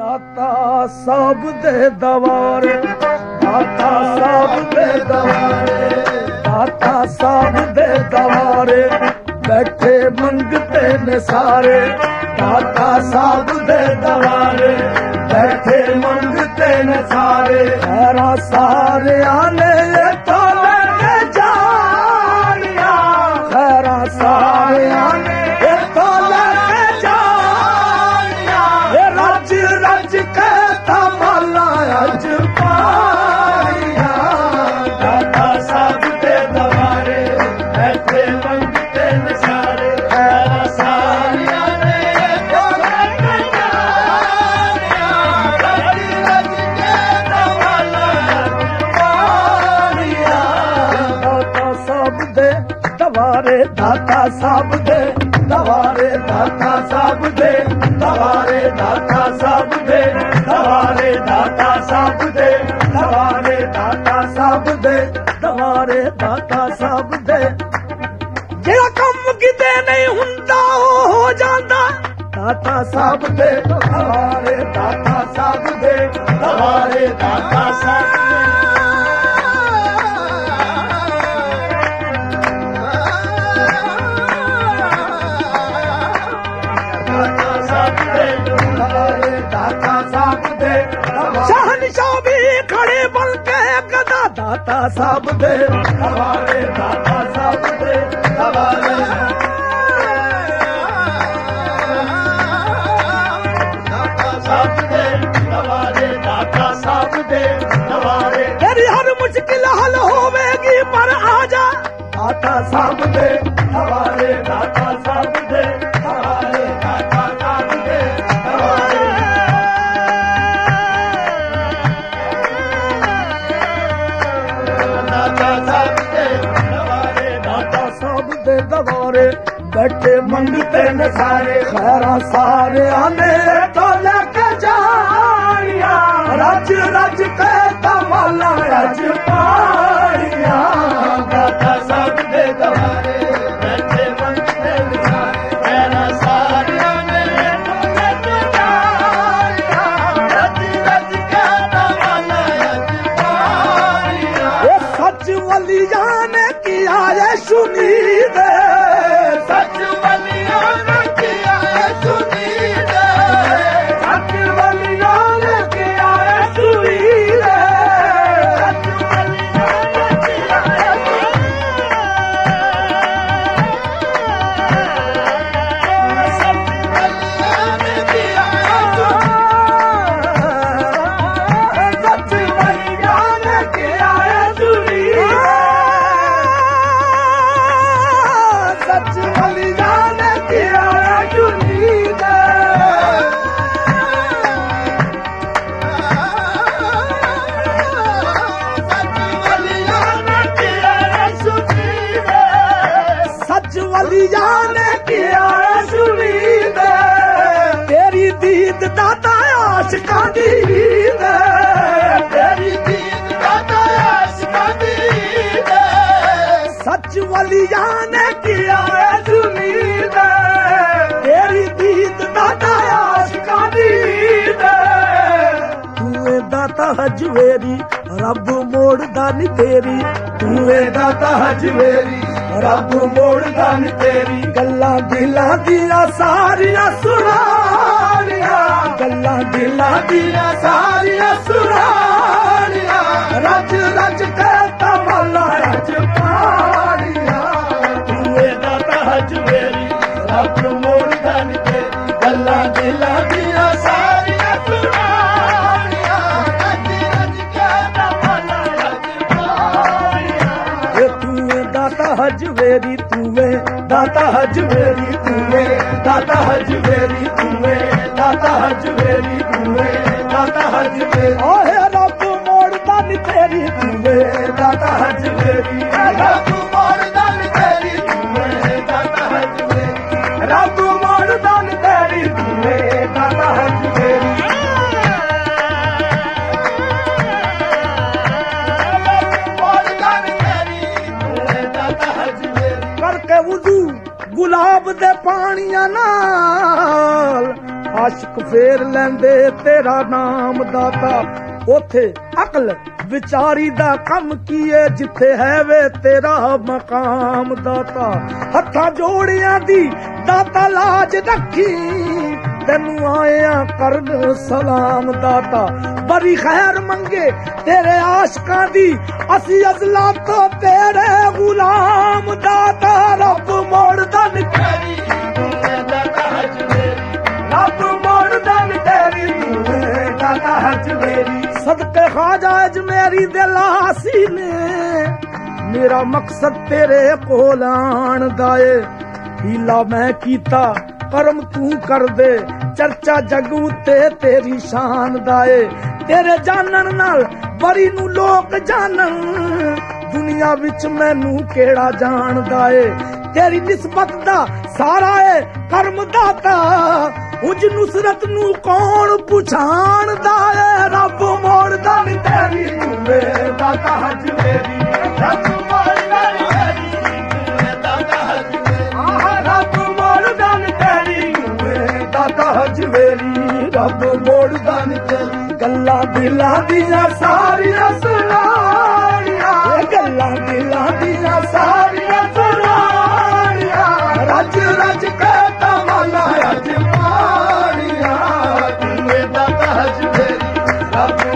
ਦਾਤਾ ਸਭ ਦੇ ਦਵਾਰੇ, ਦਾਤਾ ਸਭ ਦੇ ਦਵਾਰੇ, ਦਾਤਾ ਸਭ ਦੇ ਦਵਾਰੇ, ਬੈਠੇ ਮੰਗਤੇ ਨੇ ਸਾਰੇ, ਦਾਤਾ ਸਭ ਦੇ ਦਵਾਰੇ, ਬੈਠੇ ਮੰਗਤੇ ਨੇ ਸਾਰੇ, ਖੈਰਾਂ ਸਾਰਿਆਂ ਨੇ ਇੱਥੋਂ ਲੈ ਕੇ ਜਾਣੀਆਂ, ਖੈਰਾਂ ਸਾਰਿਆਂ ਨੇ ਇੱਥੋਂ ਲੈ ਕੇ ਜਾਣੀਆਂ, ਇਹ ਰੱਜ ਰੱਜ ਕੇ ਤਮਾਲਾ ਅੱਜ ਪਾਈਆਂ, ਦਾਤਾ ਸਭ ਦੇ ਦਵਾਰੇ, ਬੈਠੇ ਮੰਗਤੇ ਨੇ ਸਾਰੇ, ਖੈਰਾਂ ਸਾਰਿਆਂ ਨੇ ਇੱਥੋਂ ਲੈ ਕੇ ਜਾਣੀਆਂ, ਰੱਜ ਰੱਜ ਕੇ ਤਮਾਲਾ ਅੱਜ ਪਾਈਆਂ, ਦਾਤਾ ਸਭ ਦੇ ਦਵਾਰੇ, ਦਾਤਾ ਸਭ ਦੇ ਦਵਾਰੇ, ਦਾਤਾ ਸਭ ਦੇ ਦਵਾਰੇ, ਦਾਤਾ ਸਭ ਦੇ ਦਵਾਰੇ, ਦਾਤਾ ਸਭ ਦੇ ਦਵਾਰੇ, ਦਾਤਾ ਸਭ ਦੇ ਦਵਾਰੇ, ਦਾਤਾ ਸਭ ਦੇ, ਜਿਹੜਾ ਕੰਮ ਕਿਤੇ ਨਹੀਂ ਹੁੰਦਾ ਉਹ ਹੋ ਜਾਂਦਾ, ਦਾਤਾ ਸਭ ਦੇ ਦਵਾਰੇ, ਦਾਤਾ ਸਭ ਦੇ ਦਵਾਰੇ, ਦਾਤਾ ਸਭ ਦੇ शहनशाह भी खड़े बन के गदा, दाता सब दे दवारे, दाता सब दे दवारे, दाता सब दे दवारे, दाता सब दे दवारे, तेरी हर मुश्किल हल होवेगी पर आजा, दाता सब दे दवारे, दाता सब दे दवारे, दाता सब दे दवारे, दवारे, बैठे मंगते न सारे, खैरा सारे आने तो लेके जानिया, रज रज के तमाला अज पाइया, दाता सब दे दवारे, बैठे मंगते न सारे, खैरा सारे आने तो लेके जानिया, रज रज के तमाला अज पाइया, ये सच वलिया ने किया ये सुनी दे, सच वलिया ने किया है सुनी दे, सच वलिया ने किया है सुनी दे, सच वलिया ने किया है सुनी दे, सच वलिया ने किया है सुनी, सच वलिया ने किया है सुनी दे, सच वलिया ने किया है सुनी दे, सच वलिया ने किया है सुनी दे, तेरी दीद दाता आशिकां दी दीद, तेरी दीद दाता आशिकां दी दीद, सच वलिया ने किया है सुनी दे, तेरी दीद दाता आशिकां दी दीद, तूए दाता हजवेरी रब मोड़दा नी तेरी, तूए दाता हजवेरी रब मोड़दा नी तेरी, गल्लां दिलां दियां सारियां सुनानियां, गल्लां दिलां दियां सारियां सुनानियां, रज रज के तमाला अज पानियां, तूए दाता हजवेरी रब मोड़दा नी तेरी, गल्लां दिलां दियां सारियां सुनानियां, रज रज के तमाला अज पानियां, ये तूए दाता हजवेरी, तूए दाता हजवेरी, तूए दाता हजवेरी, तूए दाता हजवेरी, तूए दाता हजवेरी, ओहे रब मोड़दा नी तेरी, तूए दाता हजवेरी, रब मोड़दा नी तेरी, तूए दाता हजवेरी, रब मोड़दा नी तेरी, तूए दाता हजवेरी, करके वुजू गुलाब दे पानिया नाल, ਆਸ਼ਿਕ ਫੇਰ ਲੈਂਦੇ ਤੇਰਾ ਨਾਮ ਦਾਤਾ। ਉਥੇ ਅਕਲ ਵਿਚਾਰੀ ਦਾ ਕੰਮ ਕੀਏ ਜਿੱਥੇ ਹੈ ਵੇ ਤੇਰਾ ਮਕਾਮ ਦਾਤਾ। ਹੱਥਾਂ ਜੋੜਿਆਂ ਦੀ ਦਾਤਾ ਲਾਜ ਰੱਖੀ ਤੈਨੂੰ ਆਇਆ ਕਰਨ ਸਲਾਮ ਦਾਤਾ। ਬੜੀ ਖੈਰ ਮੰਗੇ ਤੇਰੇ ਆਸ਼ਕਾਂ ਦੀ ਅਸੀਂ ਅਜ਼ਲਾਂ ਤੋਂ ਤੇਰੇ ਗੁਲਾਮ ਦਾਤਾ। ਰੱਬ ਮੋੜਦਾ ਨੀ ਤੇਰੀ ਦਾਤਾ ਹਜਵੇਰੀ, ਰੱਬ ਮੋੜਦਾ ਨੀ ਤੇਰੀ ਦਾਤਾ ਹਜਵੇਰੀ। ਸਦਕੇ ਖਾਜਾ ਅਜਮੇਰੀ ਦੇ ਲਾਸੀ ਨੇ ਮੇਰਾ ਮਕਸਦ ਤੇਰੇ ਕੋਲ ਆਣ ਦਾ ਏ। ਹੀਲਾ ਮੈਂ ਕੀਤਾ ਕਰਮ ਤੂੰ ਕਰ ਦੇ, ਚਰਚਾ ਜਗ ਉੱਤੇ ਤੇਰੀ ਸ਼ਾਨ ਦਾ ਏ। ਤੇਰੇ ਜਾਣਨ ਨਾਲ ਬਰੀ ਨੂੰ ਲੋਕ ਜਾਣਨ, ਦੁਨੀਆ ਵਿੱਚ ਮੈਨੂੰ ਕਿਹੜਾ ਜਾਣਦਾ ਏ। ਤੇਰੀ ਨਿਸਬਤ ਦਾ ਸਾਰਾ ਏ ਕਰਮ ਦਾਤਾ, ਉਜ ਨੁਸਰਤ ਨੂੰ ਕੌਣ ਪਛਾਣਦਾ ਏ। ਰੱਬ ਮੋੜਦਾ ਨੀ ਤੇਰੀ ਤੂੰ ਦਾਤਾ ਹਜਵੇਰੀ, ਰੱਬ ਮੋੜਦਾ ਨੀ ਤੇਰੀ ਦਾਤਾ ਹਜਵੇਰੀ। ਰੱਬ ਮੋੜਦਾ ਨੀ ਤੇਰੀ ਦਾਤਾ ਹਜਵੇਰੀ, ਰੱਬ ਮੋੜਦਾ ਨੀ ਤੇਰੀ। ਗੱਲਾਂ ਦਿਲਾਂ ਦੀਆਂ ਸਾਰੀਆਂ ਸੁਣਾਣੀਆਂ, ਗੱਲਾਂ ਦਿਲਾਂ ਦੀਆਂ ਸਾਰੀਆਂ ਸੁਣਾਣੀਆਂ, ਰੱਜ ਰੱਜ ਕੇ ਤਮਨਾ ਅੱਜ ਮਾਣੀਆਂ। ਤੂੰ ਦਾਤਾ ਹਜਵੇਰੀ, ਰੱਬ